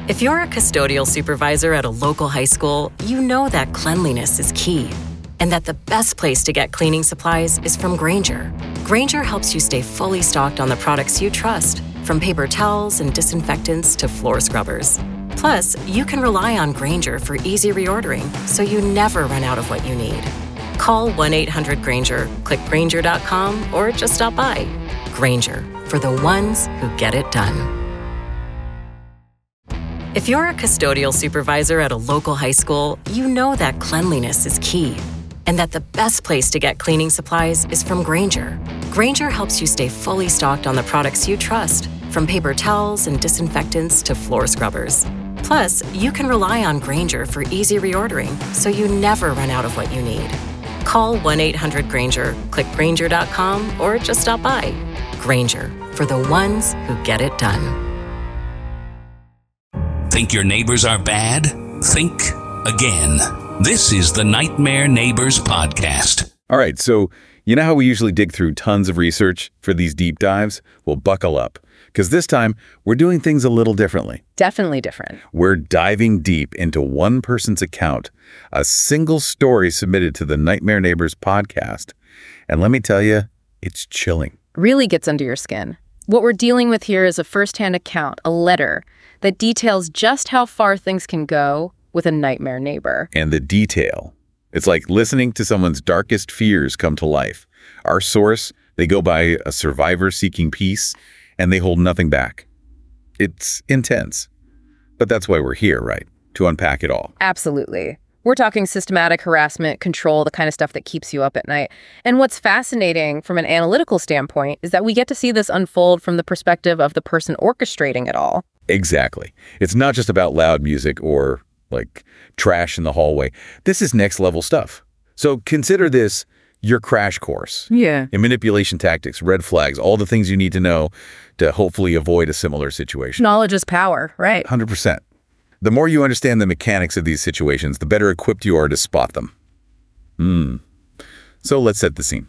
If you're a custodial supervisor at a local high school, you know that cleanliness is key, and that the best place to get cleaning supplies is from Grainger. Grainger helps you stay fully stocked on the products you trust, from paper towels and disinfectants to floor scrubbers. Plus, you can rely on Grainger for easy reordering, so you never run out of what you need. Call 1-800-GRAINGER, click Grainger.com, or just stop by. Grainger, for the ones who get it done. If you're a custodial supervisor at a local high school, you know that cleanliness is key, and that the best place to get cleaning supplies is from Grainger. Grainger helps you stay fully stocked on the products you trust, from paper towels and disinfectants to floor scrubbers. Plus, you can rely on Grainger for easy reordering, so you never run out of what you need. Call 1-800-GRAINGER, click Grainger.com, or just stop by. Grainger, for the ones who get it done. Think your neighbors are bad? Think again. This is the Nightmare Neighbors Podcast. All right, so you know how we usually dig through tons of research for these deep dives? Well, buckle up, because this time we're doing things a little differently. Definitely different. We're diving deep into one person's account, a single story submitted to the Nightmare Neighbors Podcast. And let me tell you, it's chilling. Really gets under your skin. What we're dealing with here is a first-hand account, a letter, that details just how far things can go with a nightmare neighbor. And the detail. It's like listening to someone's darkest fears come to life. Our source, they go by a survivor seeking peace, and they hold nothing back. It's intense. But that's why we're here, right? To unpack it all. Absolutely. We're talking systematic harassment, control, the kind of stuff that keeps you up at night. And what's fascinating from an analytical standpoint is that we get to see this unfold from the perspective of the person orchestrating it all. Exactly. It's not just about loud music or, like, trash in the hallway. This is next level stuff. So consider this your crash course. Yeah. In manipulation tactics, red flags, all the things you need to know to hopefully avoid a similar situation. Knowledge is power, right? 100%. The more you understand the mechanics of these situations, the better equipped you are to spot them. So let's set the scene.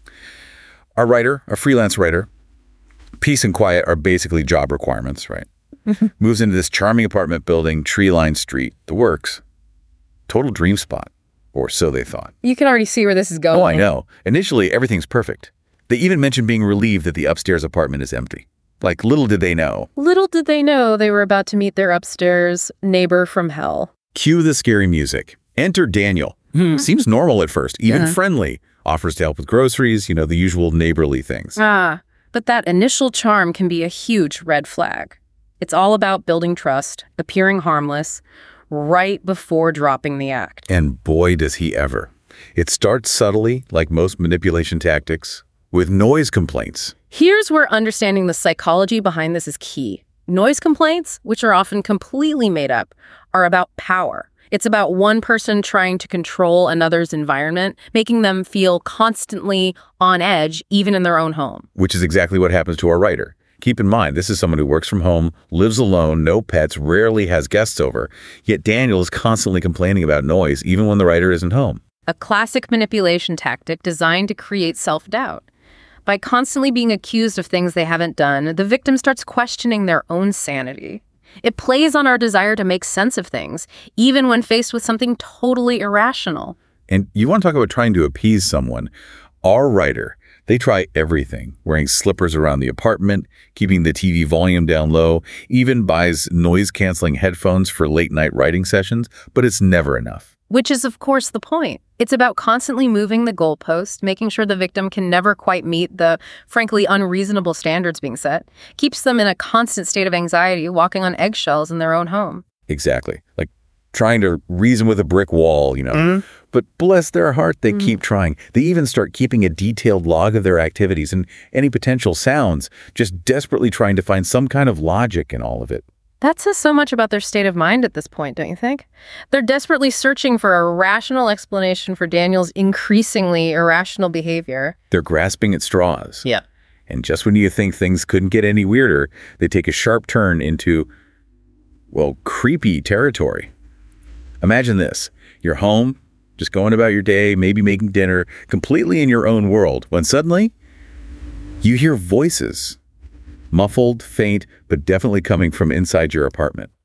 Our writer, a freelance writer, peace and quiet are basically job requirements, right? Moves into this charming apartment building, tree-lined street, the works. Total dream spot, or so they thought. You can already see where this is going. Oh, I know. Initially, everything's perfect. They even mentioned being relieved that the upstairs apartment is empty. Like, little did they know. Little did they know they were about to meet their upstairs neighbor from hell. Cue the scary music. Enter Daniel. Seems normal at first, even friendly. Offers to help with groceries, the usual neighborly things. But that initial charm can be a huge red flag. It's all about building trust, appearing harmless, right before dropping the act. And boy, does he ever. It starts subtly, like most manipulation tactics, with noise complaints. Here's where understanding the psychology behind this is key. Noise complaints, which are often completely made up, are about power. It's about one person trying to control another's environment, making them feel constantly on edge, even in their own home. Which is exactly what happens to our writer. Keep in mind, this is someone who works from home, lives alone, no pets, rarely has guests over. Yet Daniel is constantly complaining about noise, even when the writer isn't home. A classic manipulation tactic designed to create self-doubt. By constantly being accused of things they haven't done, the victim starts questioning their own sanity. It plays on our desire to make sense of things, even when faced with something totally irrational. And you want to talk about trying to appease someone. Our writer, they try everything, wearing slippers around the apartment, keeping the TV volume down low, even buys noise-canceling headphones for late-night writing sessions, but it's never enough. Which is, of course, the point. It's about constantly moving the goalpost, making sure the victim can never quite meet the, frankly, unreasonable standards being set, keeps them in a constant state of anxiety, walking on eggshells in their own home. Exactly. Like trying to reason with a brick wall, But bless their heart, they keep trying. They even start keeping a detailed log of their activities and any potential sounds, just desperately trying to find some kind of logic in all of it. That says so much about their state of mind at this point, don't you think? They're desperately searching for a rational explanation for Daniel's increasingly irrational behavior. They're grasping at straws. Yeah. And just when you think things couldn't get any weirder, they take a sharp turn into, creepy territory. Imagine this. You're home, just going about your day, maybe making dinner, completely in your own world, when suddenly you hear voices. Muffled, faint, but definitely coming from inside your apartment.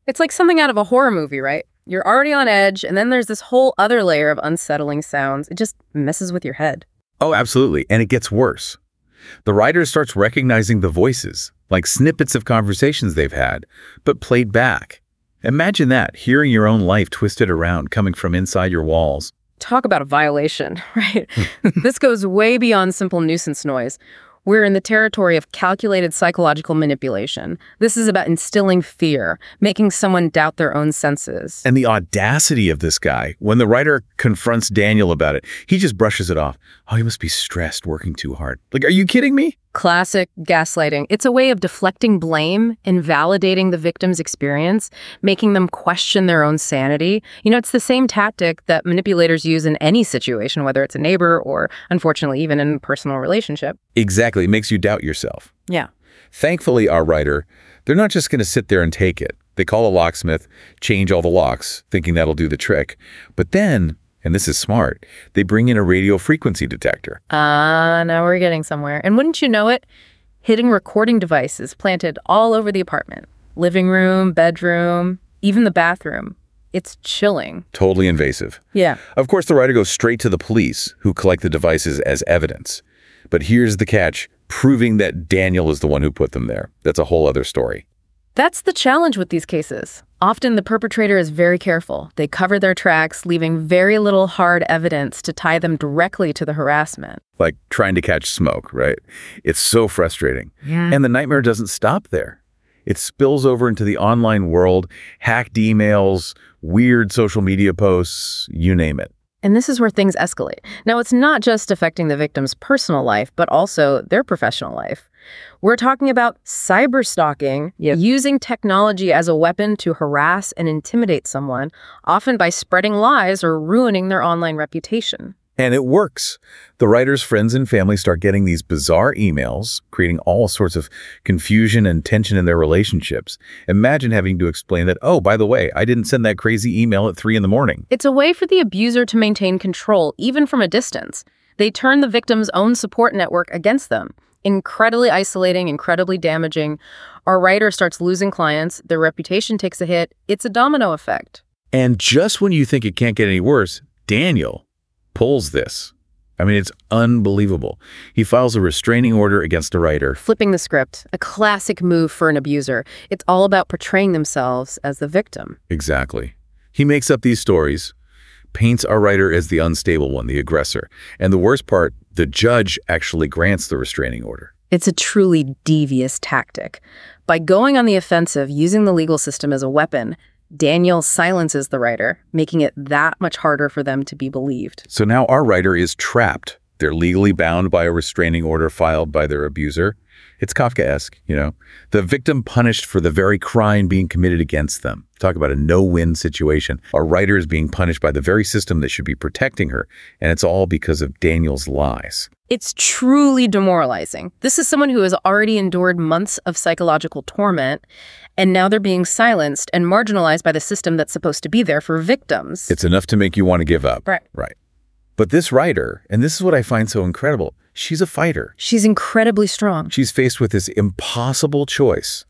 It's like something out of a horror movie, right? You're already on edge, and then there's this whole other layer of unsettling sounds. It just messes with your head. Oh, absolutely. And it gets worse. The writer starts recognizing the voices, like snippets of conversations they've had, but played back. Imagine that, hearing your own life twisted around, coming from inside your walls. Talk about a violation, right? This goes way beyond simple nuisance noise. We're in the territory of calculated psychological manipulation. This is about instilling fear, making someone doubt their own senses. And the audacity of this guy, when the writer confronts Daniel about it, he just brushes it off. Oh, he must be stressed, working too hard. Like, are you kidding me? Classic gaslighting. It's a way of deflecting blame, invalidating the victim's experience, making them question their own sanity. You know, it's the same tactic that manipulators use in any situation, whether it's a neighbor or, unfortunately, even in a personal relationship. Exactly. It makes you doubt yourself. Yeah. Thankfully, our writer, they're not just going to sit there and take it. They call a locksmith, change all the locks, thinking that'll do the trick. But then, and this is smart, they bring in a radio frequency detector. Now we're getting somewhere. And wouldn't you know it, hidden recording devices planted all over the apartment. Living room, bedroom, even the bathroom. It's chilling. Totally invasive. Yeah. Of course, the writer goes straight to the police, who collect the devices as evidence. But here's the catch, proving that Daniel is the one who put them there. That's a whole other story. That's the challenge with these cases. Often the perpetrator is very careful. They cover their tracks, leaving very little hard evidence to tie them directly to the harassment. Like trying to catch smoke, right? It's so frustrating. Yeah. And the nightmare doesn't stop there. It spills over into the online world, hacked emails, weird social media posts, you name it. And this is where things escalate. Now, it's not just affecting the victim's personal life, but also their professional life. We're talking about cyberstalking, using technology as a weapon to harass and intimidate someone, often by spreading lies or ruining their online reputation. And it works. The writer's friends and family start getting these bizarre emails, creating all sorts of confusion and tension in their relationships. Imagine having to explain that, oh, by the way, I didn't send that crazy email at 3 a.m. It's a way for the abuser to maintain control, even from a distance. They turn the victim's own support network against them. Incredibly isolating, incredibly damaging. Our writer starts losing clients, their reputation takes a hit. It's a domino effect. And just when you think it can't get any worse, Daniel pulls this. I mean, it's unbelievable. He files a restraining order against the writer. Flipping the script, a classic move for an abuser. It's all about portraying themselves as the victim. Exactly. He makes up these stories, paints our writer as the unstable one, the aggressor. And the worst part, the judge actually grants the restraining order. It's a truly devious tactic. By going on the offensive, using the legal system as a weapon, Daniel silences the writer, making it that much harder for them to be believed. So now our writer is trapped. They're legally bound by a restraining order filed by their abuser. It's Kafkaesque, you know. The victim punished for the very crime being committed against them. Talk about a no-win situation. Our writer is being punished by the very system that should be protecting her, and it's all because of Daniel's lies. It's truly demoralizing. This is someone who has already endured months of psychological torment, and now they're being silenced and marginalized by the system that's supposed to be there for victims. It's enough to make you want to give up. Right. But this writer, and this is what I find so incredible, she's a fighter. She's incredibly strong. She's faced with this impossible choice.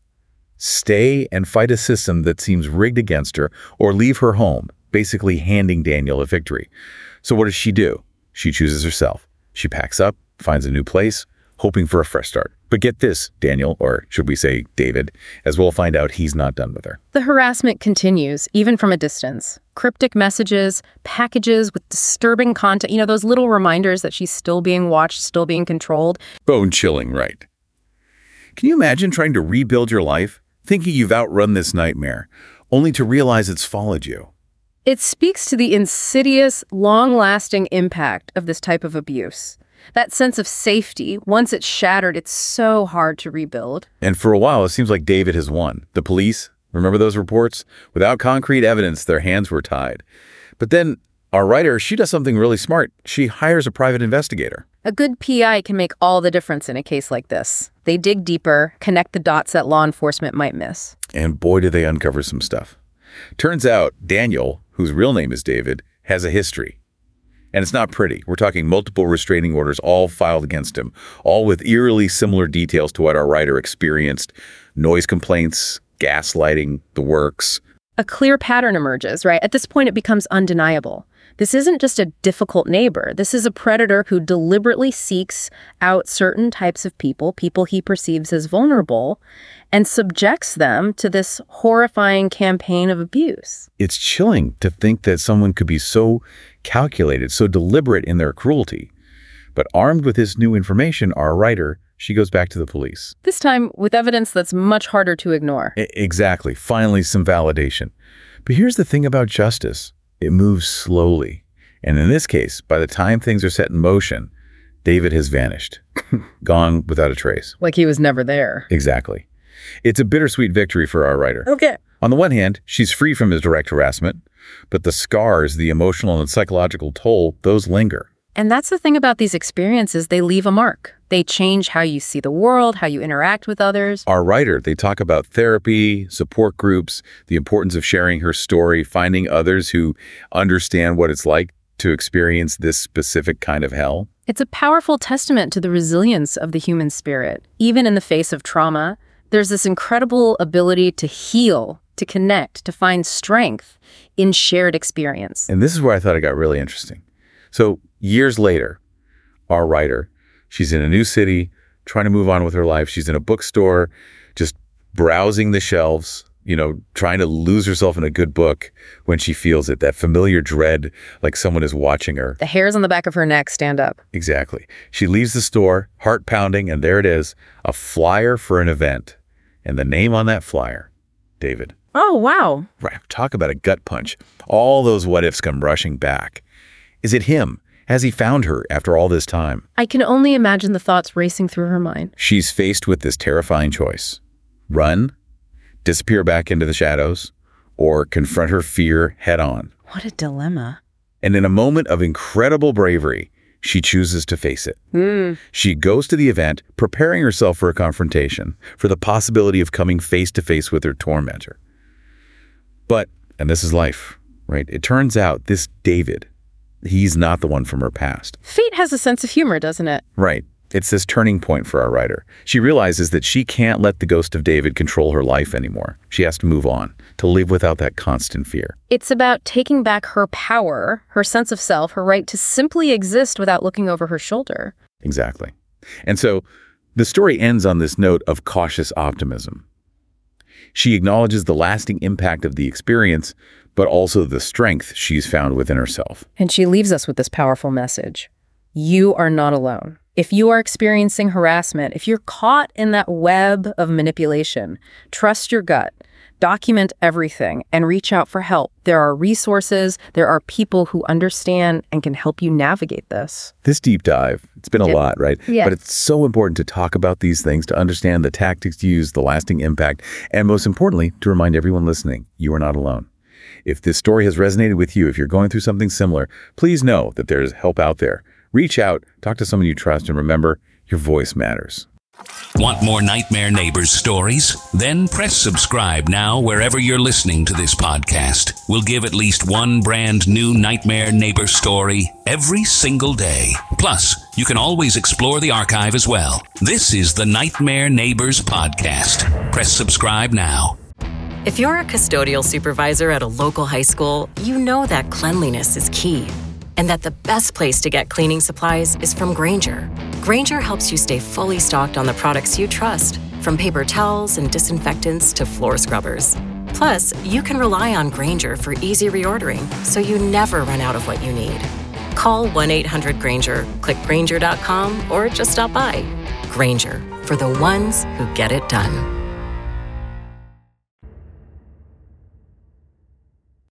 Stay and fight a system that seems rigged against her, or leave her home, basically handing Daniel a victory. So what does she do? She chooses herself. She packs up, finds a new place, hoping for a fresh start. But get this, Daniel, or should we say David, as we'll find out, he's not done with her. The harassment continues, even from a distance. Cryptic messages, packages with disturbing content, those little reminders that she's still being watched, still being controlled. Bone-chilling, right? Can you imagine trying to rebuild your life, thinking you've outrun this nightmare, only to realize it's followed you? It speaks to the insidious, long-lasting impact of this type of abuse. That sense of safety, once it's shattered, it's so hard to rebuild. And for a while, it seems like David has won. The police, remember those reports? Without concrete evidence, their hands were tied. But then our writer, she does something really smart. She hires a private investigator. A good PI can make all the difference in a case like this. They dig deeper, connect the dots that law enforcement might miss. And boy, do they uncover some stuff. Turns out Daniel, whose real name is David, has a history. And it's not pretty. We're talking multiple restraining orders all filed against him, all with eerily similar details to what our writer experienced. Noise complaints, gaslighting, the works. A clear pattern emerges, right? At this point, it becomes undeniable. This isn't just a difficult neighbor. This is a predator who deliberately seeks out certain types of people he perceives as vulnerable, and subjects them to this horrifying campaign of abuse. It's chilling to think that someone could be so calculated, so deliberate in their cruelty. But armed with this new information, our writer, she goes back to the police. This time with evidence that's much harder to ignore. Exactly. Finally, some validation. But here's the thing about justice. It moves slowly. And in this case, by the time things are set in motion, David has vanished, gone without a trace. Like he was never there. Exactly. It's a bittersweet victory for our writer. Okay. On the one hand, she's free from his direct harassment, but the scars, the emotional and psychological toll, those linger. And that's the thing about these experiences, they leave a mark. They change how you see the world, how you interact with others. Our writer, they talk about therapy, support groups, the importance of sharing her story, finding others who understand what it's like to experience this specific kind of hell. It's a powerful testament to the resilience of the human spirit. Even in the face of trauma, there's this incredible ability to heal, to connect, to find strength in shared experience. And this is where I thought it got really interesting. So years later, our writer, she's in a new city, trying to move on with her life. She's in a bookstore, just browsing the shelves, trying to lose herself in a good book when she feels it, that familiar dread, like someone is watching her. The hairs on the back of her neck stand up. Exactly. She leaves the store, heart pounding, and there it is, a flyer for an event. And the name on that flyer, David. Oh, wow. Right. Talk about a gut punch. All those what ifs come rushing back. Is it him? Has he found her after all this time? I can only imagine the thoughts racing through her mind. She's faced with this terrifying choice. Run, disappear back into the shadows, or confront her fear head on. What a dilemma. And in a moment of incredible bravery, she chooses to face it. She goes to the event, preparing herself for a confrontation, for the possibility of coming face to face with her tormentor. But, and this is life, right? It turns out this David, he's not the one from her past. Fate has a sense of humor, doesn't it? Right. It's this turning point for our writer. She realizes that she can't let the ghost of David control her life anymore. She has to move on, to live without that constant fear. It's about taking back her power, her sense of self, her right to simply exist without looking over her shoulder. Exactly. And so the story ends on this note of cautious optimism. She acknowledges the lasting impact of the experience, but also the strength she's found within herself. And she leaves us with this powerful message. You are not alone. If you are experiencing harassment, if you're caught in that web of manipulation, trust your gut, document everything, and reach out for help. There are resources, there are people who understand and can help you navigate this. This deep dive, it's been a lot, right? Yeah. But it's so important to talk about these things, to understand the tactics used, the lasting impact, and most importantly, to remind everyone listening, you are not alone. If this story has resonated with you, if you're going through something similar, please know that there's help out there. Reach out, talk to someone you trust, and remember, your voice matters. Want more Nightmare Neighbors stories? Then press subscribe now wherever you're listening to this podcast. We'll give at least one brand new Nightmare Neighbor story every single day. Plus, you can always explore the archive as well. This is the Nightmare Neighbors Podcast. Press subscribe now. If you're a custodial supervisor at a local high school, you know that cleanliness is key. And that the best place to get cleaning supplies is from Grainger. Grainger helps you stay fully stocked on the products you trust, from paper towels and disinfectants to floor scrubbers. Plus, you can rely on Grainger for easy reordering, so you never run out of what you need. Call 1-800-GRAINGER, click Grainger.com, or just stop by. Grainger, for the ones who get it done.